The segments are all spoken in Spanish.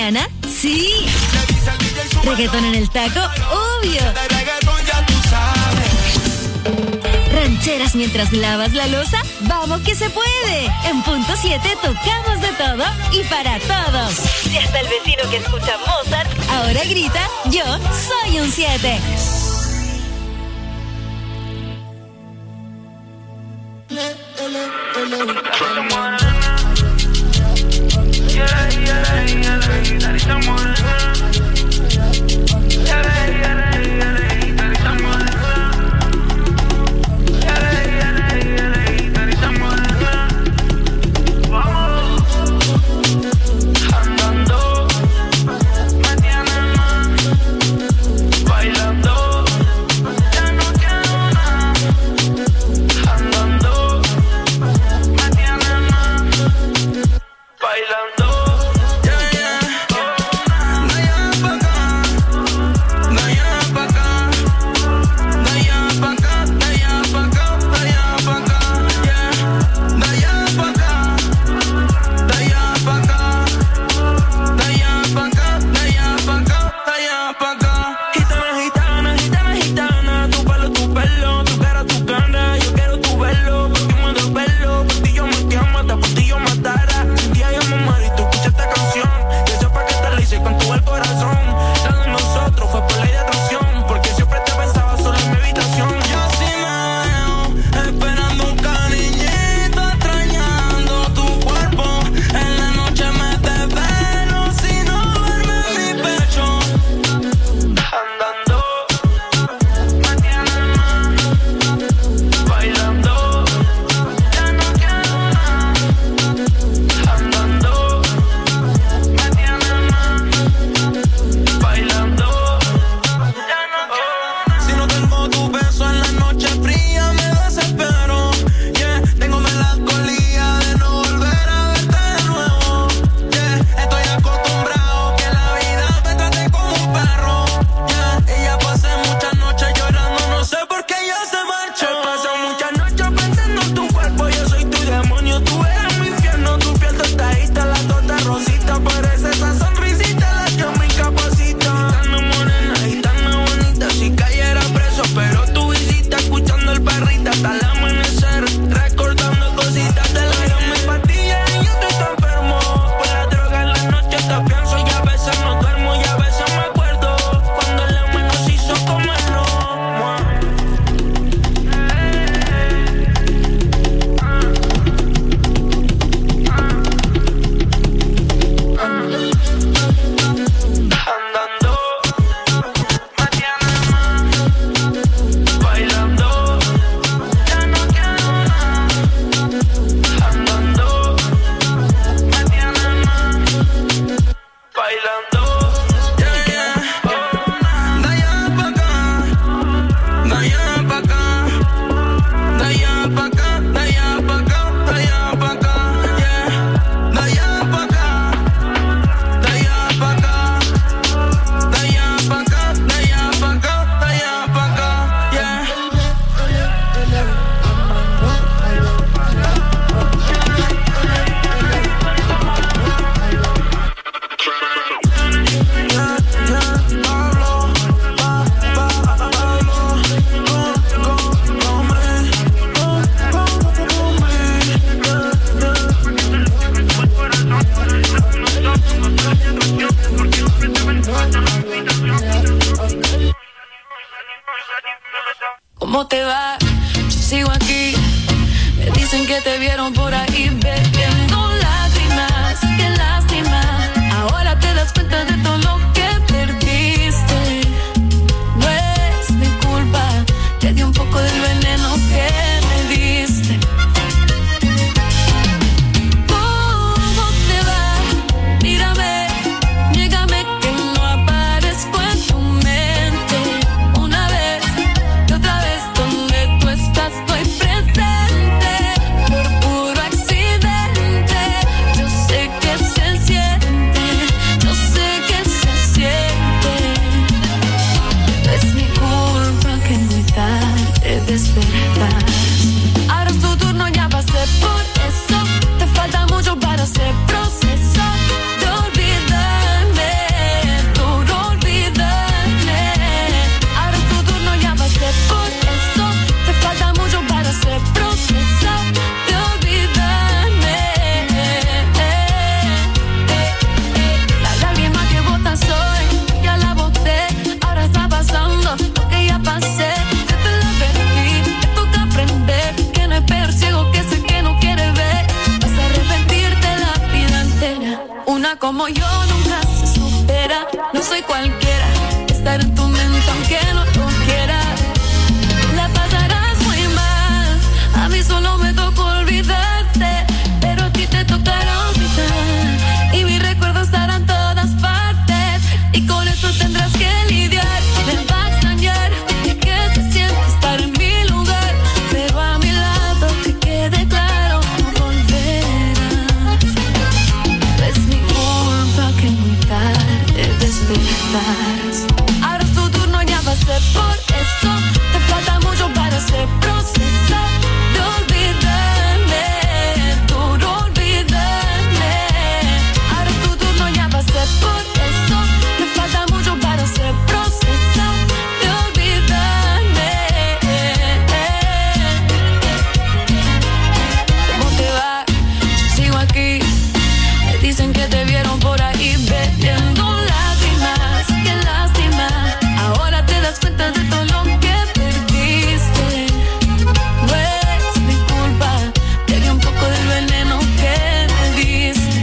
mañana? Sí. Reggaetón en el taco, obvio. Rancheras mientras lavas la loza, vamos que se puede. En punto 7 tocamos de todo y para todos. Y hasta el vecino que escucha Mozart ahora grita, yo soy un 7. ¿Cómo te va? Yo sigo aquí. Me dicen que te vieron por ahí bebiendo lágrimas. Qué lástima. Ahora te das cuenta de todo lo que perdiste. No es mi culpa. Te di un poco del veneno que me diste. ¿Cómo te va? Mírame, llégame que no aparezco en tu mente. Una vez y otra vez donde tú estás estoy presente. Por puro accidente. Yo sé que se siente. Yo sé que se persona como yo nunca se supera. No soy cualquiera, estar en tu mente aunque no lo quiera. La pasarás muy mal, a mí solo me tocó olvidarte, pero a ti te tocará olvidar. Y mis recuerdos estarán en todas partes, y con eso tendrás que lidiar. Me va a extrañar de que se siente estar en mi lugar, pero a mi lado que quede claro, no volverás. Es mi culpa que muy tarde despertarás. Ahora es tu turno, ya pasé por eso. Te falta mucho para ese proceso de olvidarme, duro olvidarme. Ahora es tu turno, ya pasé por eso. Te falta mucho para ese proceso de olvidarme. ¿Cómo te va? Yo sigo aquí. Me dicen que te vieron por ahí bebiendo lágrimas. Qué lástima. Ahora te das cuenta de todo lo que perdiste. No es mi culpa, te di un poco del veneno que me diste.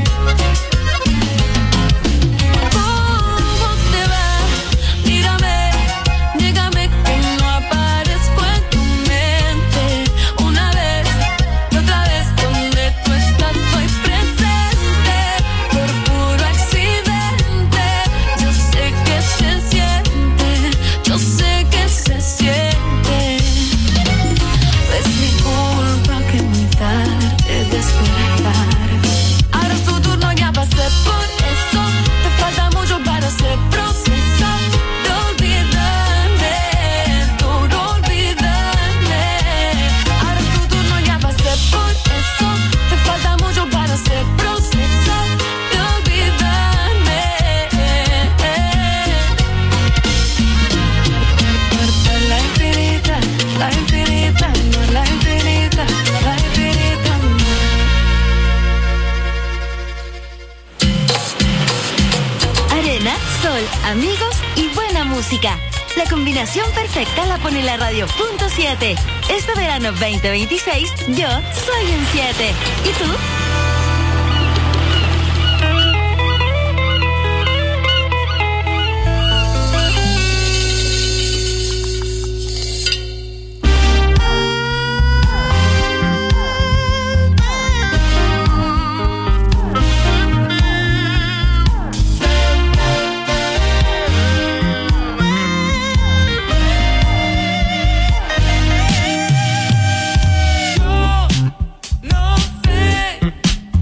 ¿Cómo te va? Mírame, dígame que no aparezco en tu mente. Una vez y otra vez, donde tú estás soy presente. Por puro accidente, yo sé que se siente, yo sé que se siente. Es mi culpa que muy tarde despertar. Ahora es tu turno, ya pasé por eso. Te falta mucho para ese proceso de olvidarme, duro olvidarme. Ahora es tu turno, ya pasé por eso. Te falta mucho para ese proceso de olvidarme. La infinita, no la infinita, la infinita, no. Arena, sol, amigos y buena música. La combinación perfecta la pone la radio.7. Este verano 2026, yo soy un 7. ¿Y tú? No sé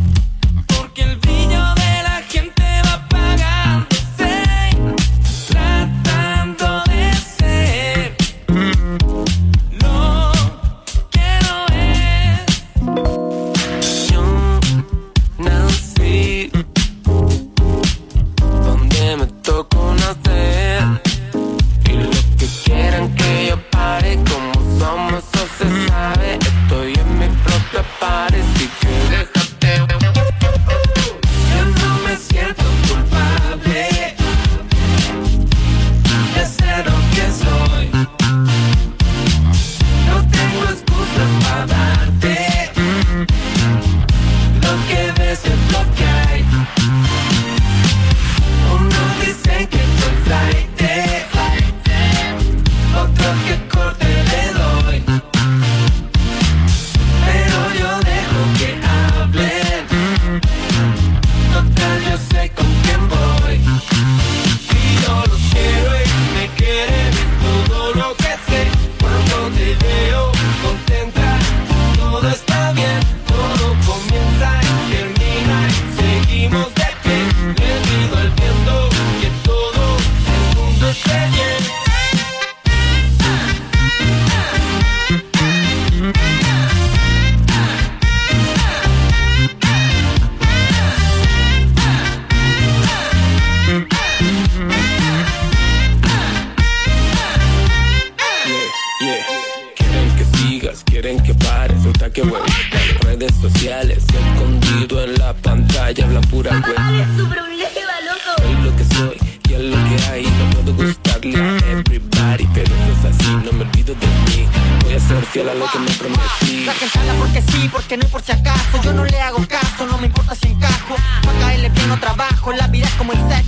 que bueno. Redes sociales, escondido en la pantalla, habla pura web. ¿Cuál es tu problema, loco? Soy lo que soy y es lo que hay. No puedo gustarle a everybody, pero eso es así, no me olvido de mí. Voy a ser fiel a lo que me prometí. La gente habla porque sí, porque no y por si acaso. Yo no le hago caso, no me importa si encajo. Pa' caerle bien no trabajo.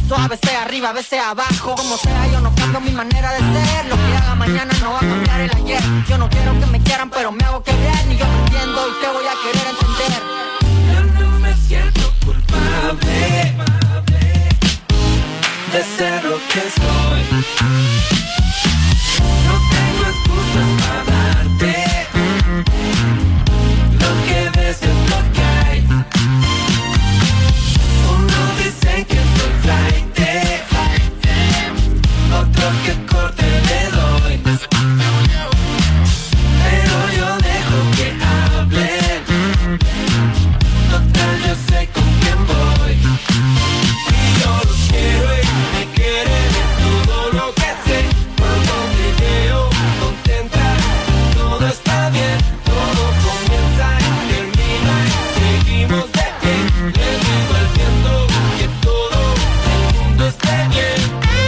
suave, sea arriba, sea abajo. Como sea, yo no cambio mi manera de ser. Lo que haga mañana no va a cambiar el ayer. Yo no quiero que me quieran, pero me hago querer. Ni yo me entiendo y te voy a querer entender. Yo no me siento culpable de ser lo que soy. No tengo excusas para darte. Lo que ves es lo que hay. Unos dicen que soy flighty, otros que corte le doy. Pero yo dejo que hablen. Total, yo sé con quién voy. Y yo los quiero y me quieren. Es todo lo que sé. Cuando te veo contenta, todo está bien. Todo comienza y termina y seguimos de pie. Le digo al viento que todo el mundo esté bien.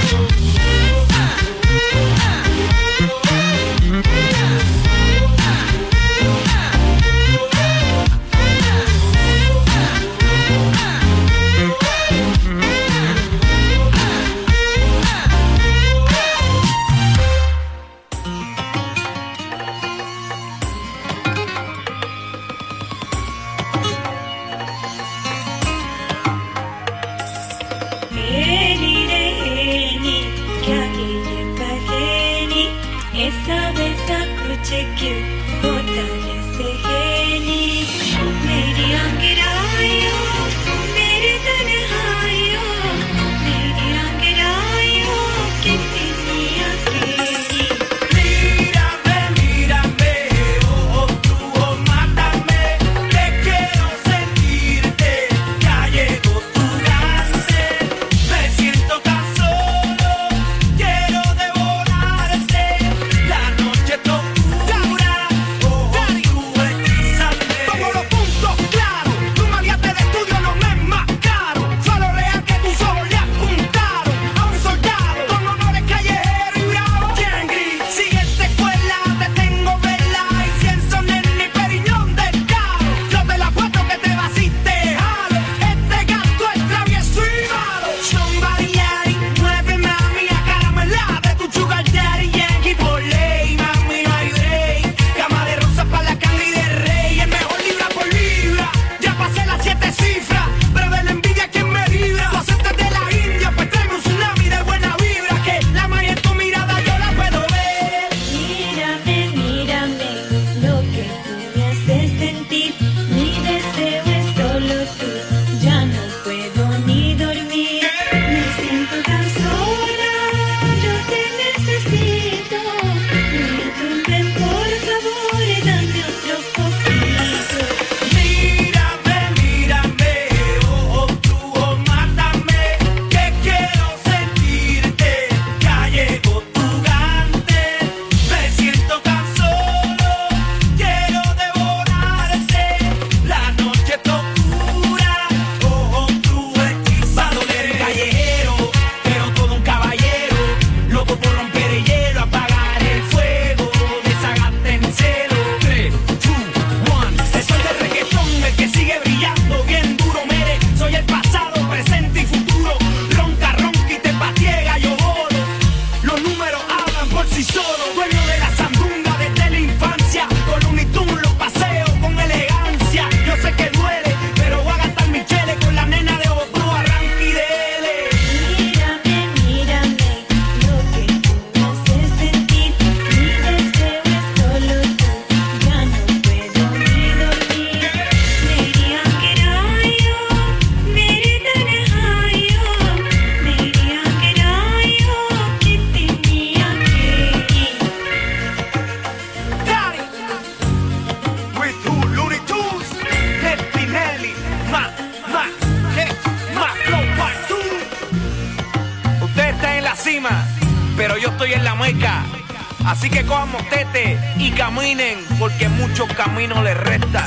pero yo estoy en la meca. Así que cojan motete y caminen, porque muchos caminos les restan.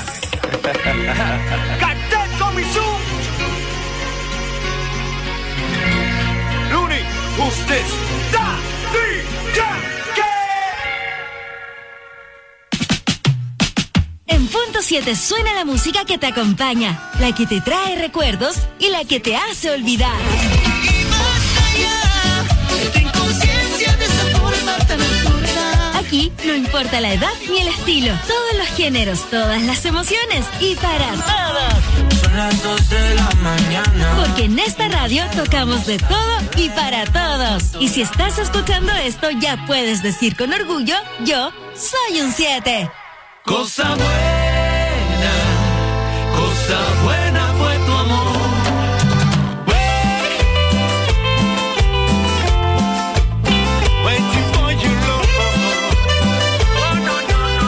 ¡Cartel Comisú! Looney, who's this? ¡Da! En punto 7 suena la música que te acompaña, la que te trae recuerdos y la que te hace olvidar. Aquí no importa la edad ni el estilo, todos los géneros, todas las emociones y para todos. Son las 2 de la mañana. Porque en esta radio tocamos de todo y para todos. Y si estás escuchando esto, ya puedes decir con orgullo, yo soy un 7. Cosa buena fue tu amor. Waiting for you, Lord. Oh, no.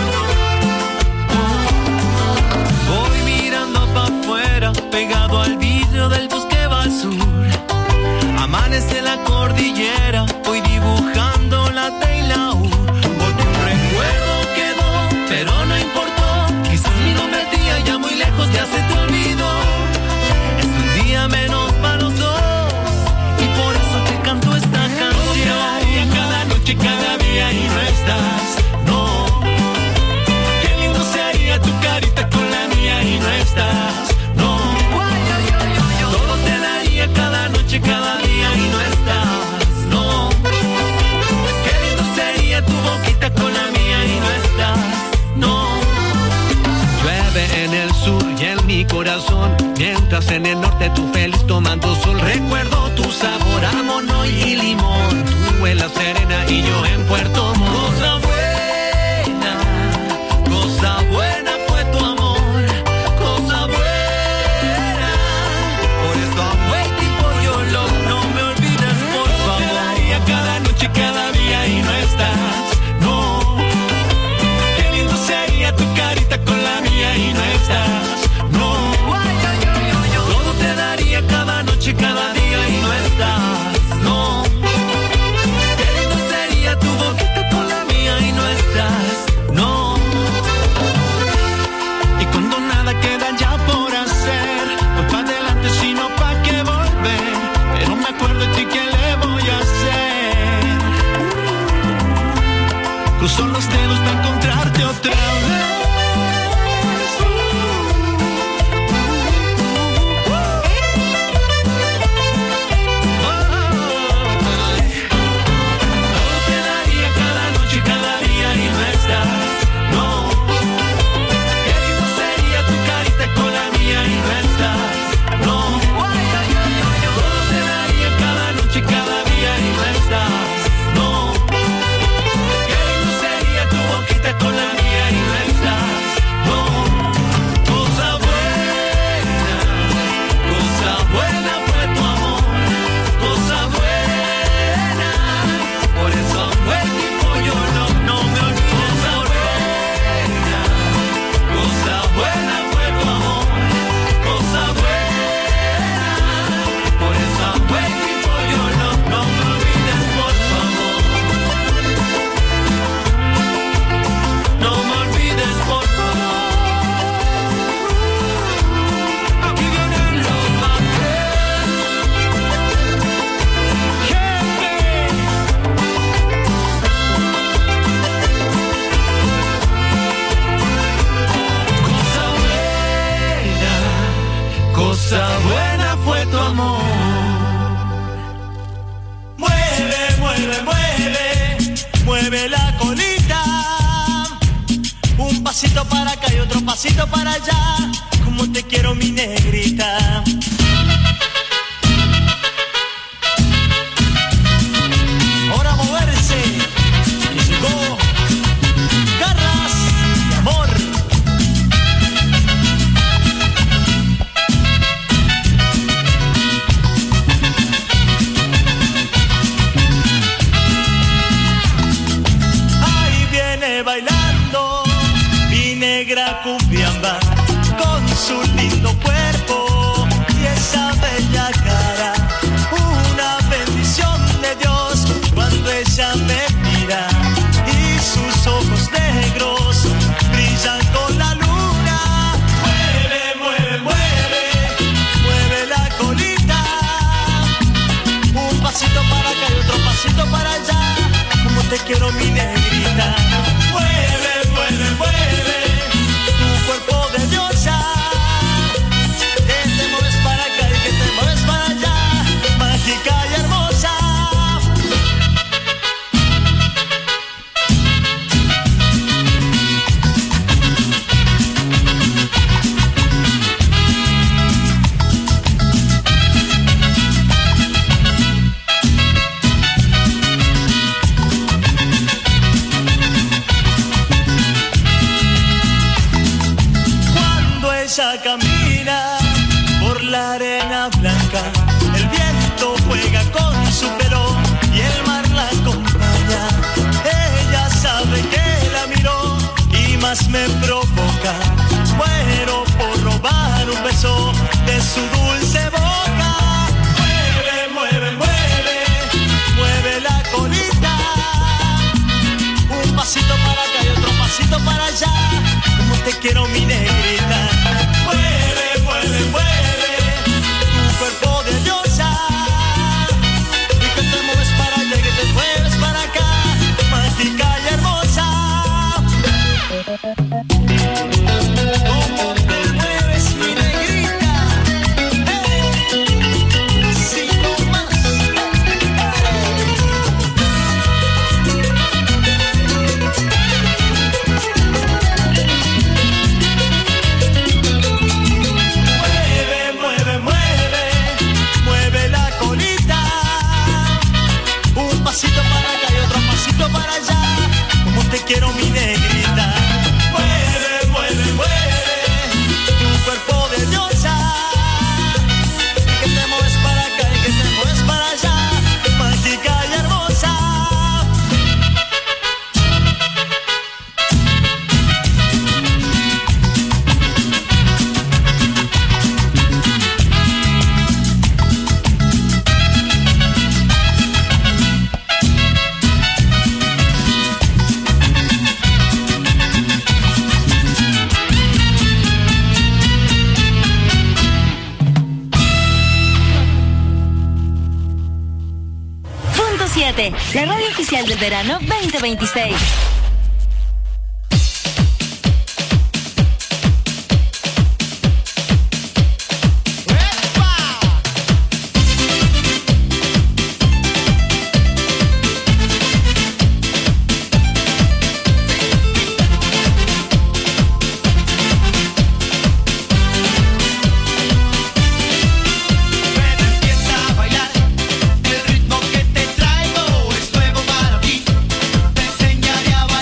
Voy mirando pa' afuera, pegado al vidrio del bus que va al sur. Amanece la cordillera, voy dibujando la T y la U. Porque un recuerdo quedó, pero no importó. Quizás mi nombre tía ya muy lejos ya se te olvidó. Es un día menos para los dos y por eso te canto esta canción. Cada noche, cada día y no estás, no. Qué lindo sería tu carita con la mía y no estás, no. Todo te daría cada noche, cada día y no estás, no. Qué lindo sería tu boquita con la mía y no estás, no. Llueve en el sur y en mi corazón, mientras en el norte tú feliz tomando sol. Recuerdo tu sabor a mono y limón, tú en la Serena y yo en Puerto Montt. Cosa buena fue tu amor, cosa buena. Por eso I'm waiting for your love, no me olvides por favor. Te daría cada noche, cada día y no estás, no. Qué lindo sería tu carita con la mía y no estás, no. Todo te daría cada noche, cada día y no estás, no. Qué lindo sería tu boquita con la mía y no estás, no. Y cuando nada queda ya por hacer, voy pa' adelante sino pa' qué volver. Pero me acuerdo de ti, ¿qué le voy a hacer? Cruzo los dedos para encontrarte otra vez. Cosa buena fue tu amor. Mueve la colita. Un pasito para acá y otro pasito para allá. Como te quiero, mi negrita. Ahora moverse. Y llegó Garras de Amor. Bailando mi negra cumbiamba con su lindo cuerpo y esa bella cara, una bendición de Dios cuando ella me mira y sus ojos negros brillan con la luna. Mueve la colita, un pasito para acá y otro pasito para allá, como te quiero, mi negrita. Mueve tu cuerpo de diosa, que te mueves para acá y que te mueves para allá, mágica y hermosa. la arena blanca, el viento juega con su pelo y el mar la acompaña. Ella sabe que la miró y más me provoca. Muero por robar un beso de su dulce boca. Mueve, mueve, mueve, mueve la colita. Un pasito para acá y otro pasito para allá. Como te quiero, mi negrita. Mueve, mueve, mueve tu cuerpo de diosa. Y que te mueves para allá y que te mueves para acá. Mágica y hermosa. ¿Cómo te mueves, mi negrita? Así nomás. Mueve, mueve, mueve, mueve la colita. Un pasito para acá y otro pasito para allá. Como te quiero, mi negrita. Mueve, mueve, mueve tu cuerpo de diosa. Y que te mueves para acá y que te mueves para allá. Mágica y hermosa. Punto 7, la radio oficial del verano 2026. Empieza a bailar, el ritmo que te traigo es nuevo para ti. Te enseñaré a bailar.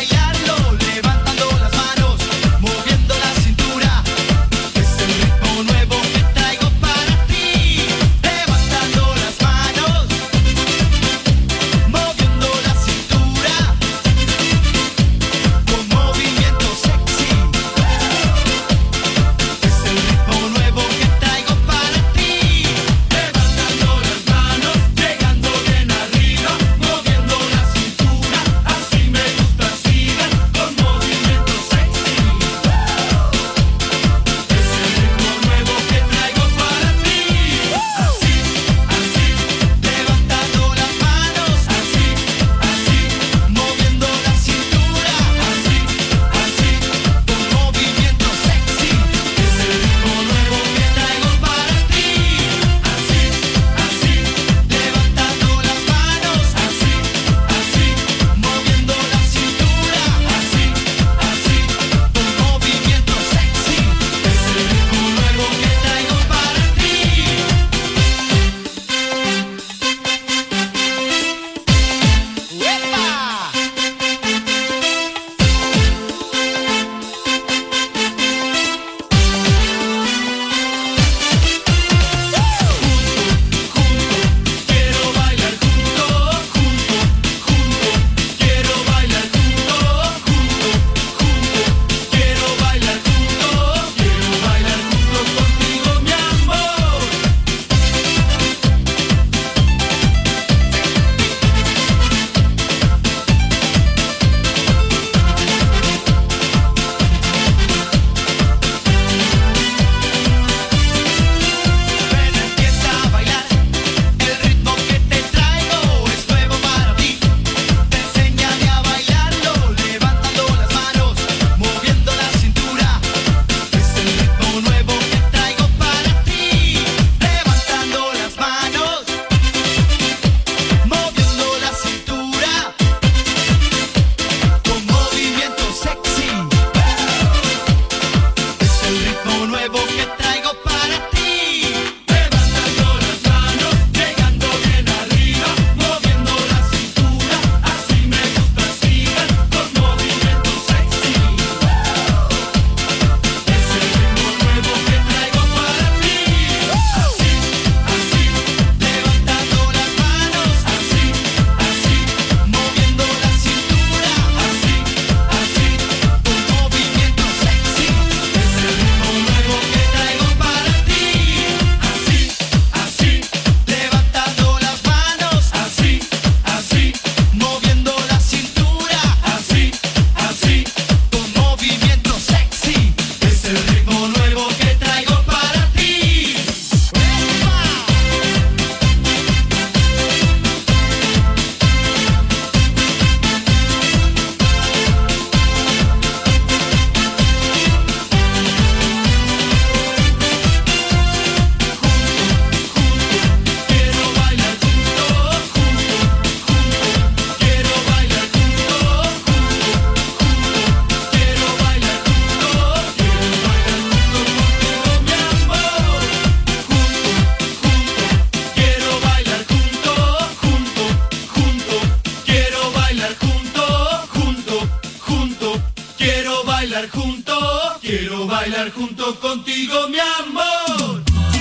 bailar junto contigo, mi amor.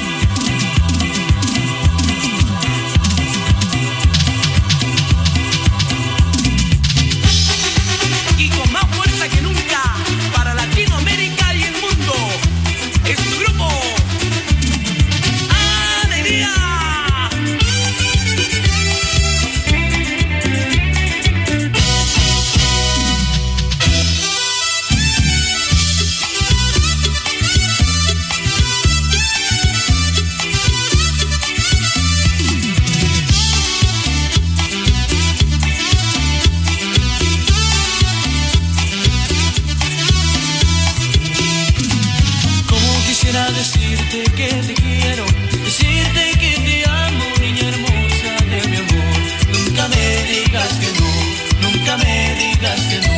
Y con más fuerza que nunca, para Latinoamérica y el mundo, es tu grupo Alegría. Quisiera decirte que te quiero, decirte que te amo, niña hermosa de mi amor. Nunca me digas que no, nunca me digas que no.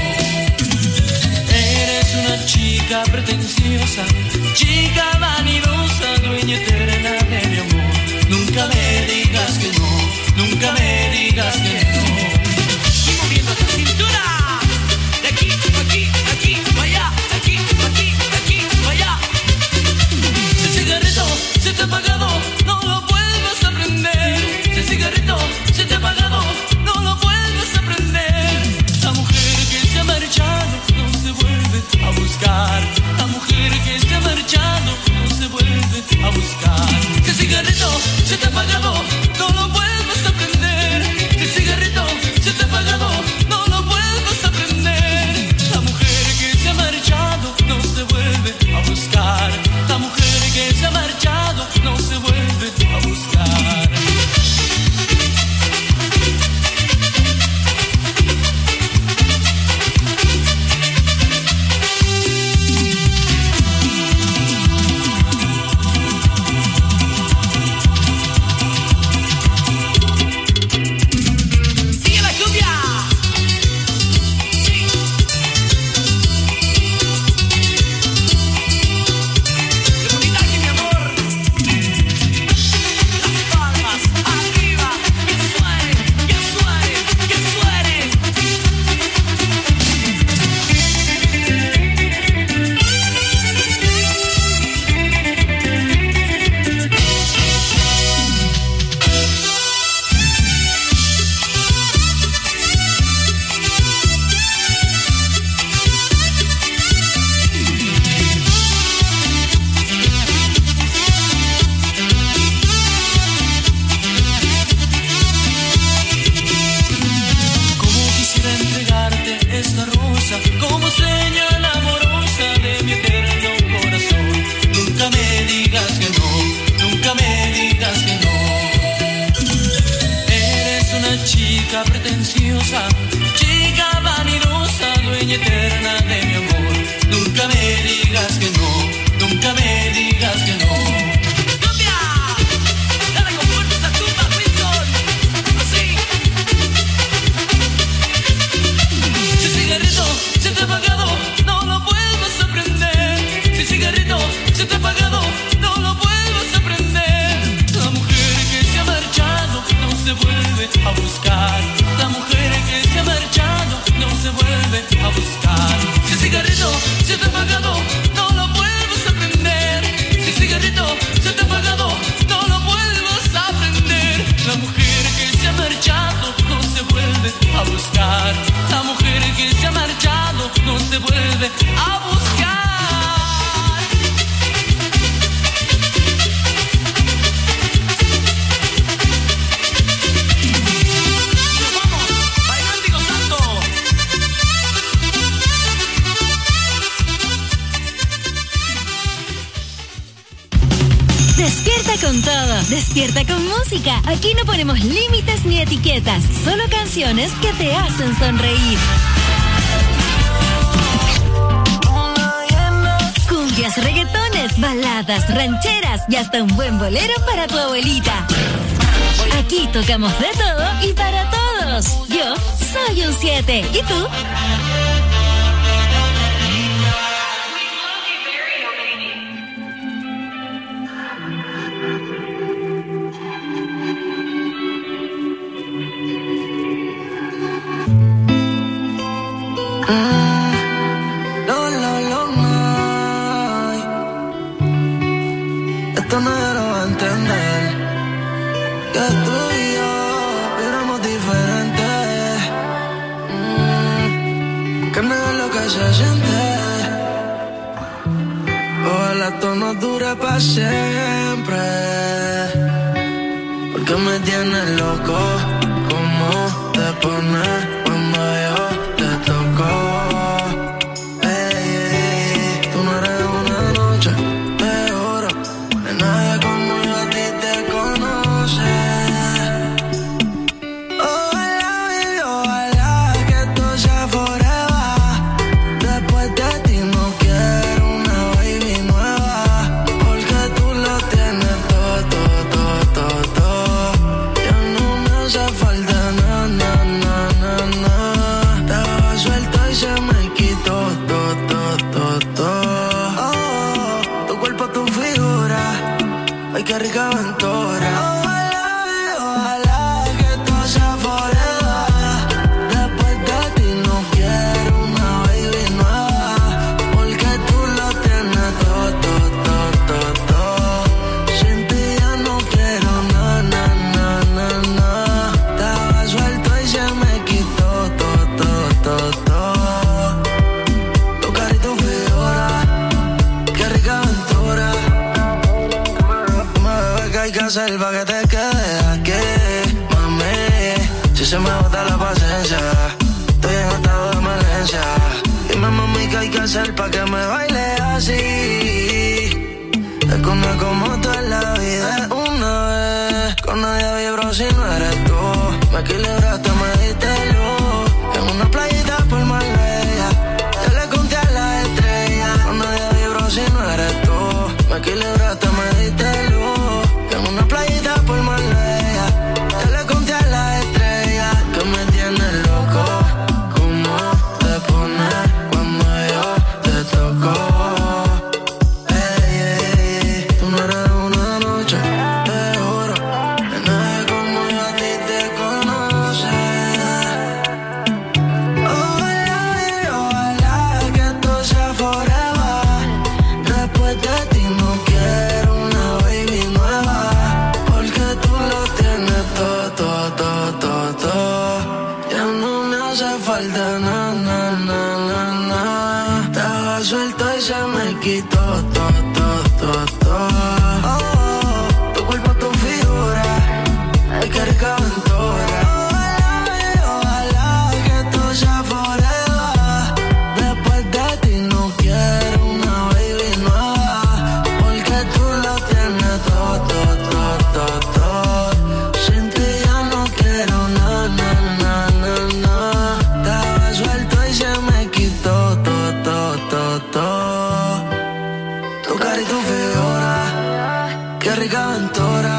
Eres una chica pretenciosa, chica vanidosa, dueña eterna de mi amor. Nunca me digas que no, nunca me digas que no. Y moviendo esa cintura, de aquí, aquí, aquí, vaya, aquí, aquí, aquí, vaya. El cigarrito se te ha apagado, no lo vuelvas a prender. El cigarrito se te ha apagado, no lo vuelvas a prender. La mujer que se ha marchado no se vuelve a buscar. La mujer que se ha marchado no se vuelve a buscar. El cigarrito se te ha apagado, no lo vuelvas a prender. El cigarrito se te ha apagado, no lo vuelvas a prender. La mujer que se ha marchado no se vuelve a buscar. La mujer que se ha marchado no se vuelve a buscar. Sigue la lluvia. Sí. Qué bonita aquí, mi amor. Las palmas arriba, que suene, que suene, que suene. Como quisiera entregarte esta rosa como señal amorosa de mi eterno corazón. Nunca me digas que no, nunca me digas que no. Eres una chica pretenciosa, chica vanidosa, dueña eterna de mi amor. Nunca me digas que no, nunca me digas que no. ¡Lluvia! Dale con fuerza esa tumba, Wilson. Así. Si el cigarrito se te ha apagado, no lo vuelvas a prender. Si el cigarrito se te ha apagado, no lo vuelvas a prender. La mujer que se ha marchado no se vuelve a buscar. La mujer que se ha marchado no se vuelve a buscar. Si el cigarrito se te ha apagado, no lo vuelvas a prender. Si el cigarrito se te ha apagado, no lo vuelvas a prender. La mujer que se ha marchado no se vuelve a buscar. La mujer que se ha marchado no se vuelve a buscar. Nos vamos, bailando y gozando. Despierta con todo, despierta con música. Aquí no ponemos límites ni etiquetas, solo canciones que te hacen sonreír. Cumbias, reggaetones, baladas, rancheras y hasta un buen bolero para tu abuelita. Aquí tocamos de todo y para todos. Yo soy un 7. ¿Y tú? nadie lo va a entender. Que tú y yo éramos diferentes. Que no es lo que se siente. Ojalá esto no dure para siempre. Porque me tienes loco. ¿Cómo te pones cuando yo te toco? Tú no eres una noche de oro. De nadie como yo a ti te conoce. Ojalá, baby, ojalá que esto sea forever. Después de ti no quiero una baby nueva. Porque tú lo tienes todo, todo, todo, todo. Ya no me hace falta nada, nada, nada, nada. Estaba suelto y se me quitó todo, todo, todo, todo. Oh, tu cuerpo, tu figura. Ay, qué rica aventura. Ojalá que esto sea forever. Después de ti no quiero una baby nueva. Porque tú lo tienes todo, todo, todo, todo, todo. Sin ti ya no quiero nada, nada, nada, nada. Estaba suelto y se me quitó todo, todo, todo, todo. Tu cara y tu figura. Qué rica aventura. ¿Qué hay que hacer pa' que te quedes aquí, mami? Si se me agota la paciencia, estoy en estado de emergencia. Dime, mami, ¿qué hay que hacer pa' que me baile así? Es que una como tú en la vida es una vez. Con nadie vibro si no eres tú. Me equilibraste, me diste luz. En una playita por Marbella, yo le conté a las estrellas. Con nadie vibro si no eres tú. Me equilibraste, me diste luz. En una playita por Marbella, yo le conté a las estrellas. Que me tienes loco. ¿Cómo te pones cuando yo te toco? Tú no eres una noche de oro. De nadie como yo a ti te conoce. Ojalá, ojalá que esto sea forever. Después de ti no quiero una baby nueva. Porque tú lo tienes todo, todo, todo, todo, todo. Ya no me hace falta nada, nada, nada, nada. Estaba suelto y se me quitó todo, todo, todo, todo. Oh, tu cuerpo, tu figura. Ay, qué rica aventura. Ojalá que esto sea forever. Después de ti no quiero una baby nueva. Porque tú lo tienes todo, todo, todo, todo, todo. Sin ti ya no quiero nada, nada, nada, nada. Estaba suelto y se me quitó todo, todo, todo, todo. Tu cara y tu figura. Qué rica aventura.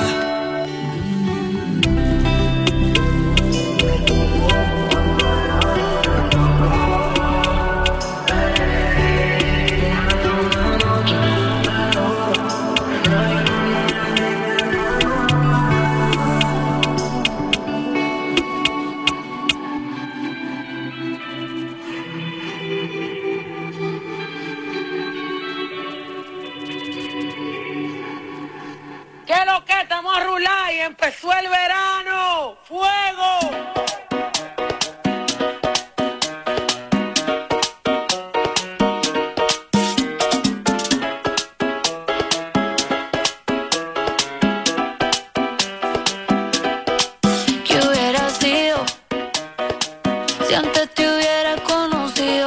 ¿Qué es lo que estamos a rular y empezó el verano? ¡Fuego! ¿Qué hubiera sido si antes te hubiera conocido?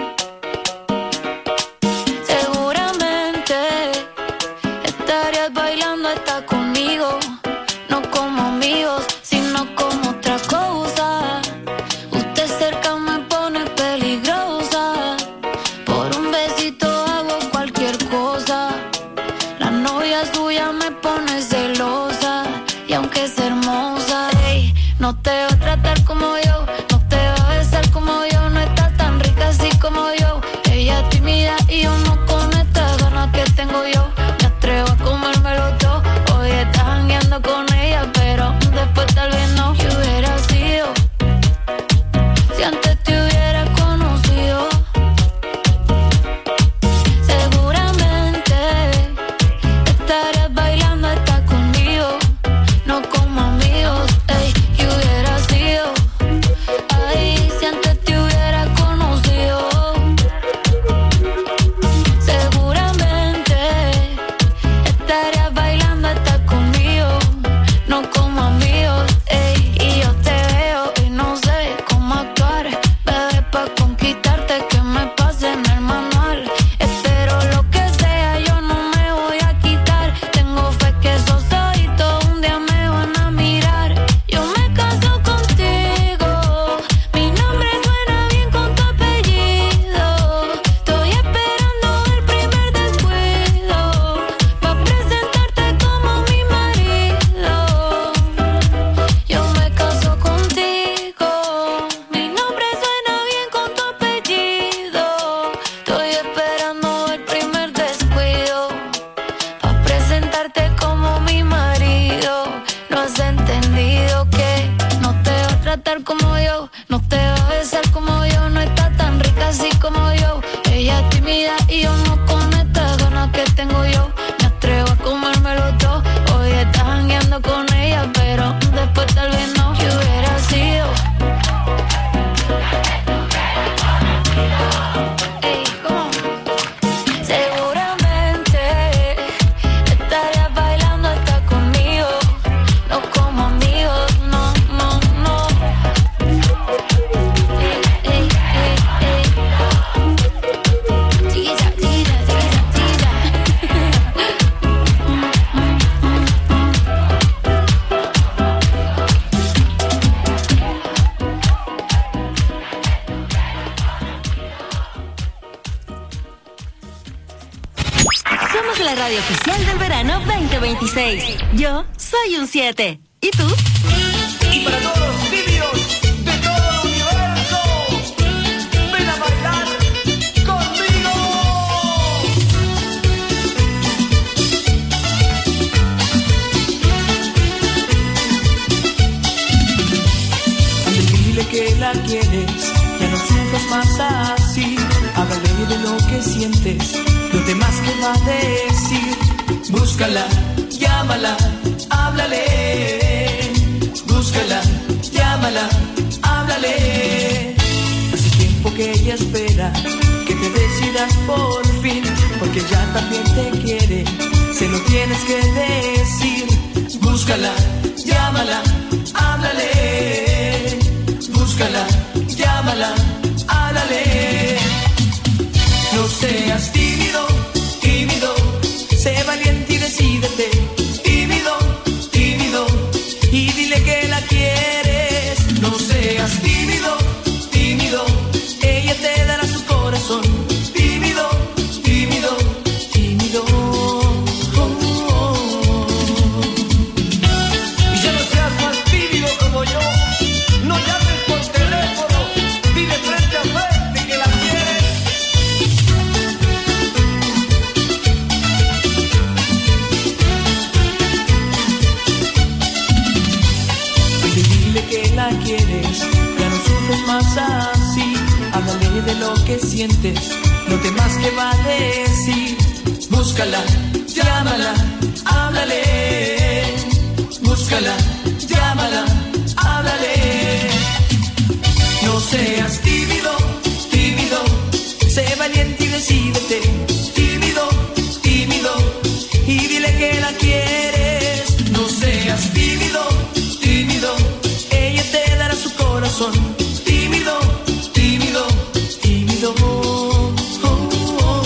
Seguramente estarías bailando hasta conmigo, no como amigos, sino como otra cosa. Usted cerca me pone peligrosa, por un besito hago cualquier cosa. La novia suya me pone celosa, y aunque es hermosa, ey, no te va a tratar como yo, no te va a besar como yo, no está tan rica así como yo. Ella es tímida y yo no con estas ganas que tengo yo. Me atrevo a comérmelo todo, oye, 26. Yo soy un 7. ¿Y tú? Y para todos los vídeos de todo el universo, ven a bailar conmigo. Dile que la quieres, ya no sufras más así. Háblale de lo que sientes, lo demás que va a decir. Búscala, llámala, háblale. Búscala, llámala, háblale. Hace tiempo que ella espera que te decidas por fin, porque ya también te quiere, se lo tienes que decir. Búscala, llámala, háblale. Búscala, llámala, háblale. No seas tímido, tímido, sé valiente y decídete. Tímido, tímido, y dile que la quieres. No seas tímido, tímido, ella te dará su corazón. Tímido, tímido, tímido. Y ya no seas más tímido como yo. No llames por teléfono, dile frente a frente que la quieres. Dile que la quieres, ya no sufres más así. Háblale de lo que sientes, lo demás que va a decir. Búscala, llámala, háblale. Búscala, llámala, háblale. No seas tímido, tímido, sé valiente y decídete. Tímido, tímido, y dile que la quieres. No seas tímido, tímido, ella te dará su corazón. Tímido, tímido, tímido. Oh, oh, oh.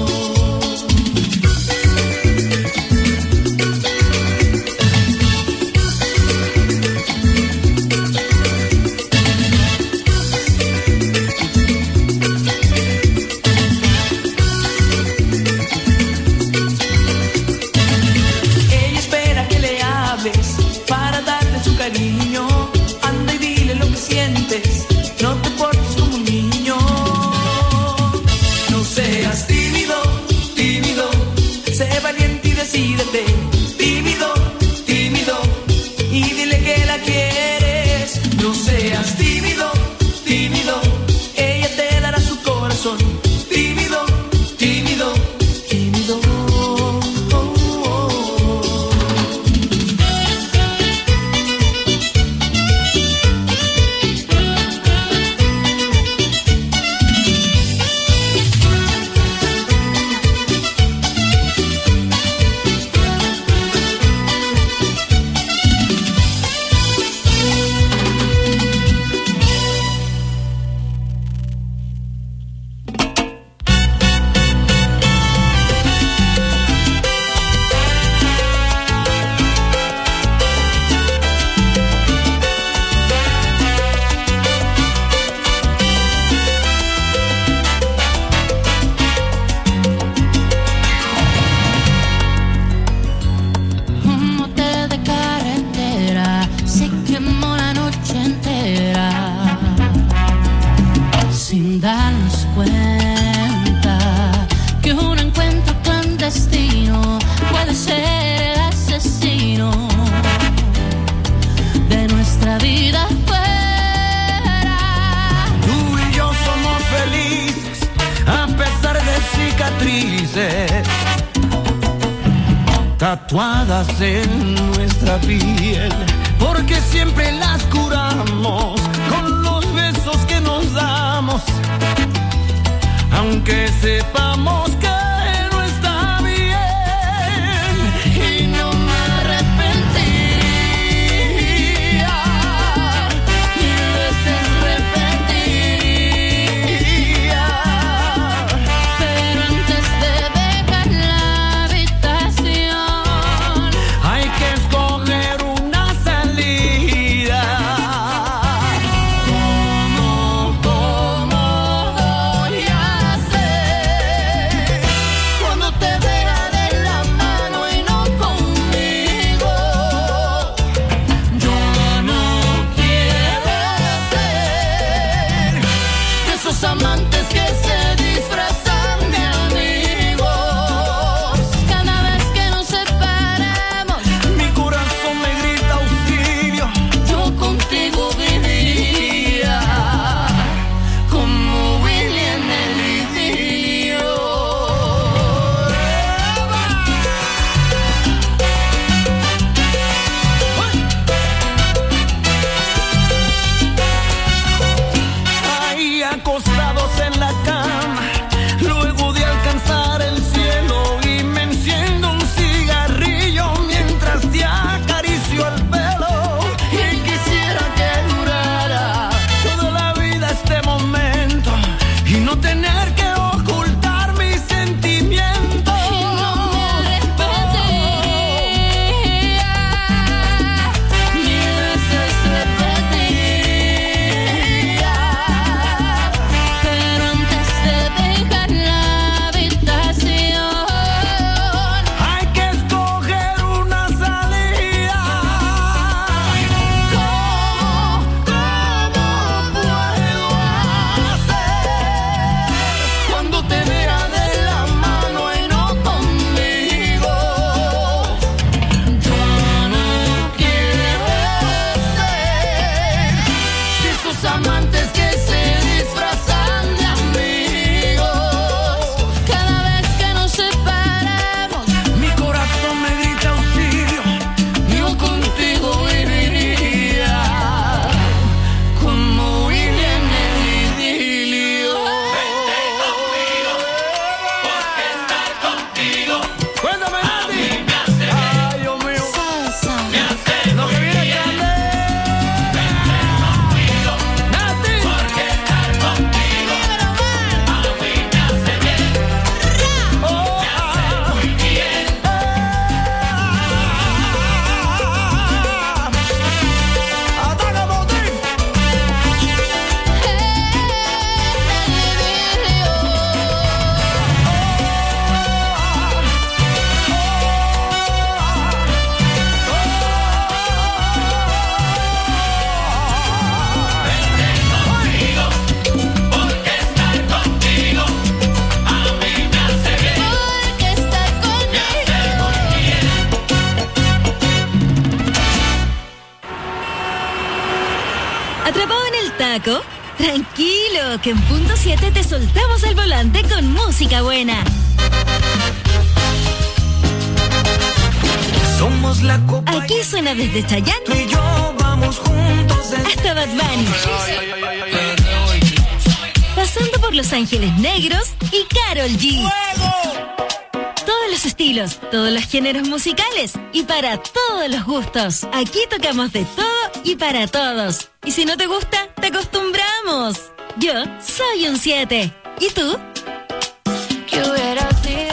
Ella espera que le hables para darte su cariño. Anda y dile lo que sientes, no te portes como un niño. No seas tímido, tímido, sé valiente y decídete. Tímido, tímido, y dile que la quieres. No seas tímido, tímido, ella te dará su corazón. Tímido, tímido, tímido. Oh, oh, oh. Un motel de carretera se quemó la noche entera sin darnos cuenta que un encuentro clandestino puede ser el asesino de nuestra vida fuera. Tú y yo somos felices a pesar de cicatrices tatuadas en nuestra piel, porque siempre las curamos con los besos que nos damos, aunque sepamos que no está bien. Y no me arrepentiría, mil veces repetiría, Pero antes de dejar la habitación, hay que escoger una salida. ¿Cómo voy a hacer chamaco? Tranquilo, que en punto 7 te soltamos el volante con música buena. Somos la copa. Aquí suena desde Chayanne. Tú y yo vamos juntos hasta Bad Bunny. Pasando por Los Ángeles Negros y Karol G. Todos los estilos, todos los géneros musicales y para todos los gustos. Aquí tocamos de todo y para todos. Y si no te gusta, te acostumbramos. Yo soy un 7. ¿Y tú? ¿Qué hubiera sido?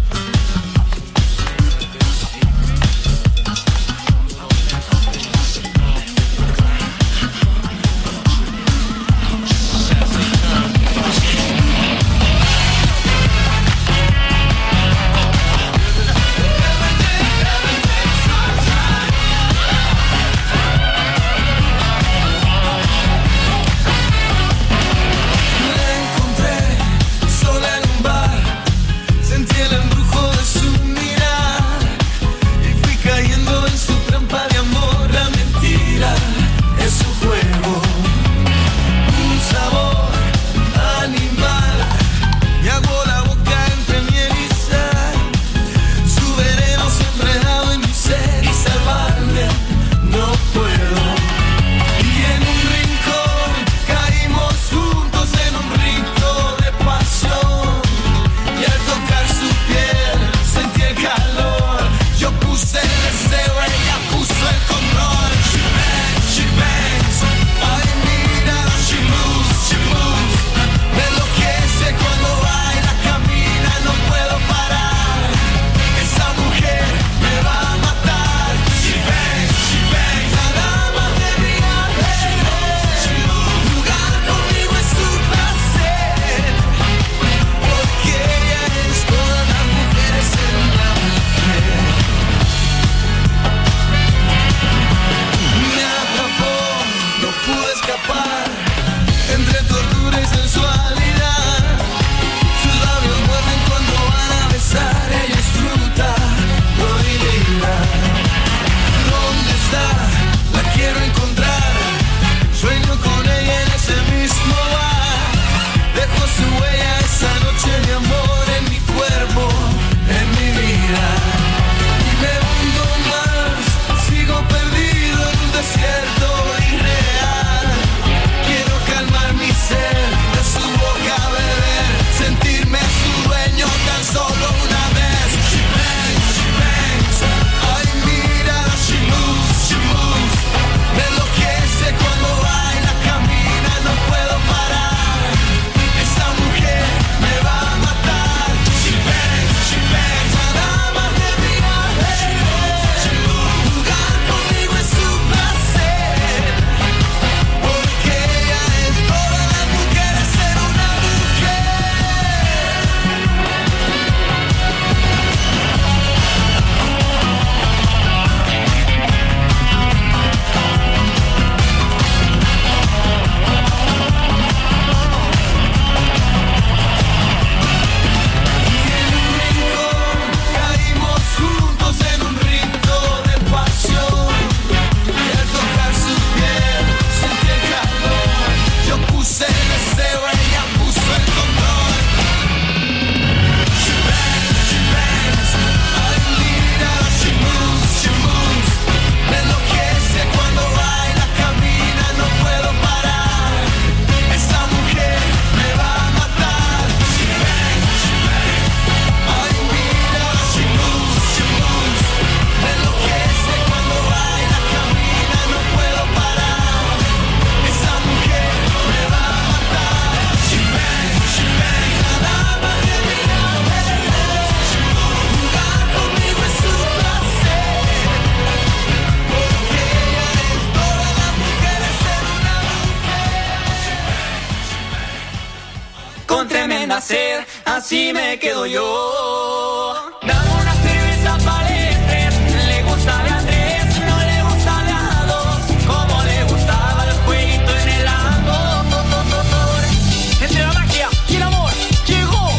Sed, así me quedo yo. Dame una cerveza para el tres. Le gusta de Andrés, no le gusta de a dos. Como le gustaba los jueguitos en el amor. Entre la magia y el amor llegó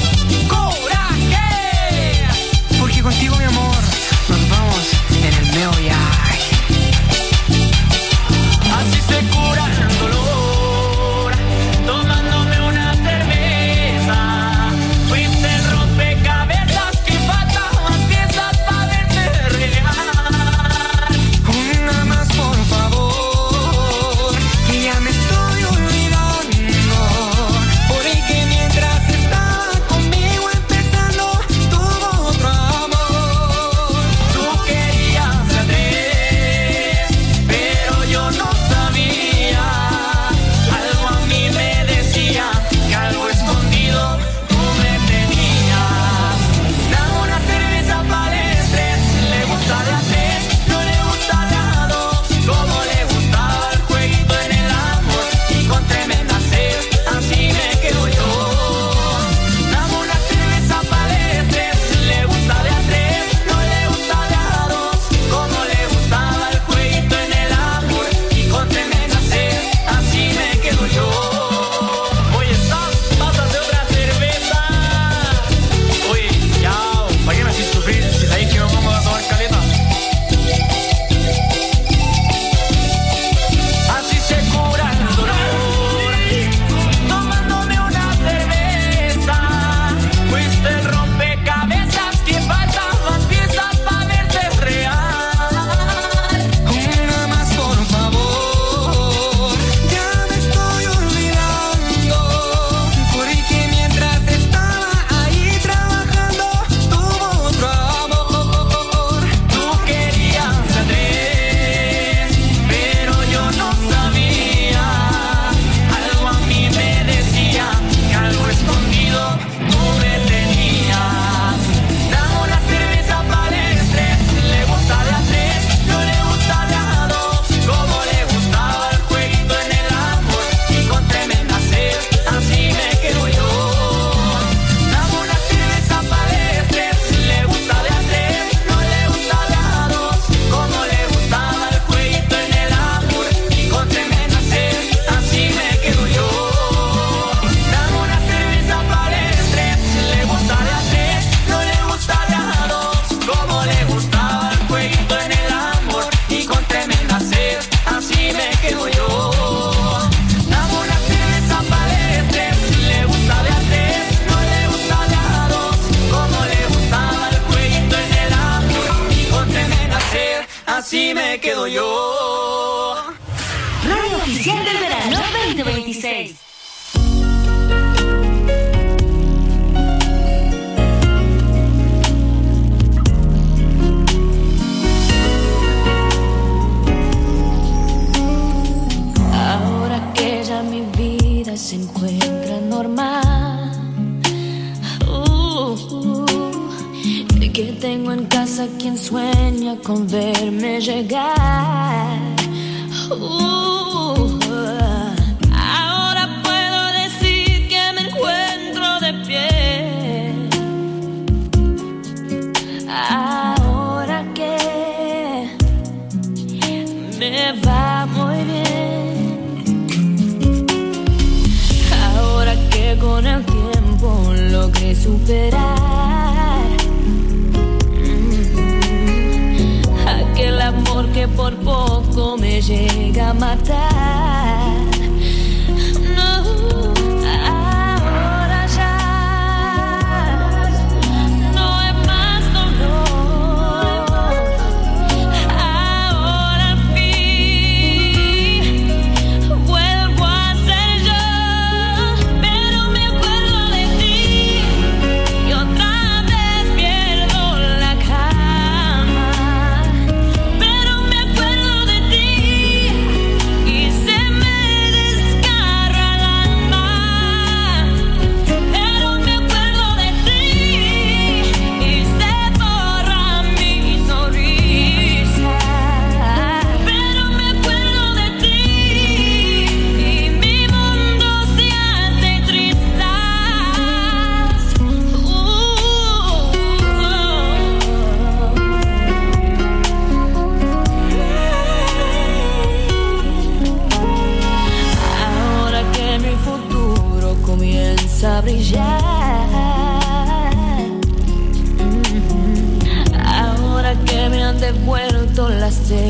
Coraje. Porque contigo, mi amor, nos vamos en el medio viaje. Así se cura el dolor. me quedo yo. Radio Oficial del Verano 2026. Ahora que ya mi vida se encuentra normal, que tengo en casa quien sueña con verme llegar. Ahora puedo decir que me encuentro de pie. Ahora que me va muy bien. Ahora que con el tiempo logré superar aquel amor que por poco me llega a matar. No, ahora ya no hay más dolor. Ahora al fin vuelvo a ser yo, pero me acuerdo de ti y otra vez pierdo la calma. Pero me acuerdo de ti y se me desgarra el alma. Pero me acuerdo de ti y se borra mi sonrisa. Pero me acuerdo de ti y mi mundo se hace trizas. Ahora que mi futuro comienza a brillar, ahora que me han devuelto las